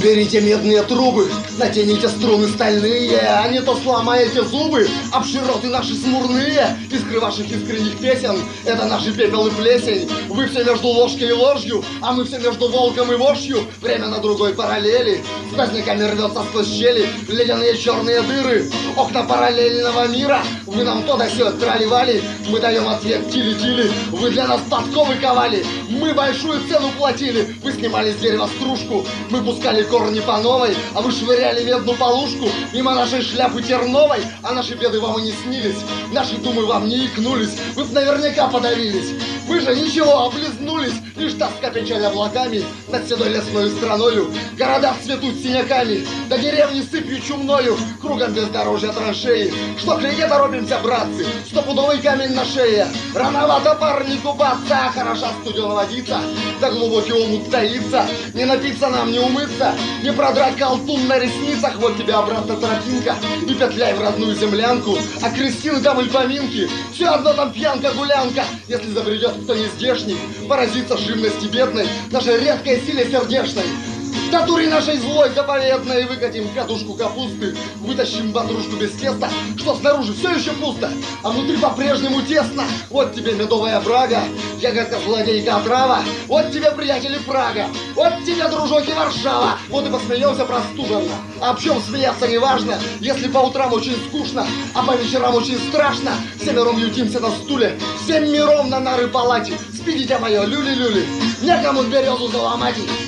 Берите медные трубы, натяните струны стальные, а не то сломаете зубы об широты наши смурные. Искры ваших искренних песен — это наши пепел и плесень. Вы все между ложкой и ложью, а мы все между волком и вошью. Время на другой параллели, сквозняками рвется сквозь щели ледяные черные дыры. Окна параллельного мира, вы нам то да сё трали-вали. Мы даем ответ тили-тили, вы для нас подковы ковали. Мы большую цену платили, вы снимали с дерева стружку. Мы пускали корни по новой, а вы швыряли медную полушку мимо нашей шляпы терновой, а наши беды вам и не снились, наши думы вам не икнулись, вы б наверняка подавились. Вы же ничего, облизнулись, лишь тоска печаль облаками над седой лесной страною. Города цветут синяками, до деревни сыпью чумною, кругом бездорожья траншеи. Что к реке торопимся, братцы, стопудовый камень на шее. Рановато парни купаться, а хороша студена водица, да глубокий омут таится. Не напиться нам, не умыться, не продрать колтун на ресницах. Вот тебе обратно тропинка, и петляй в родную землянку. А крестины там и поминки, все одно там пьянка-гулянка. Если забредет кто не здешний, поразится живности бедной, нашей редкой силе сердечной. Натуре нашей злой заповедной выкатим катушку капусты, вытащим бандрушку без теста, что снаружи все еще пусто, а внутри по-прежнему тесно. Вот тебе медовая брага, ягодка злодейка отрава, вот тебе, приятели, Прага, вот тебе, дружок, и Варшава. Вот и посмеемся простуженно, а об чем смеяться не важно, если по утрам очень скучно, а по вечерам очень страшно. Все миром ютимся на стуле, всем миром на нары палате. Спи, дитя мое, люли-люли, некому березу заломать.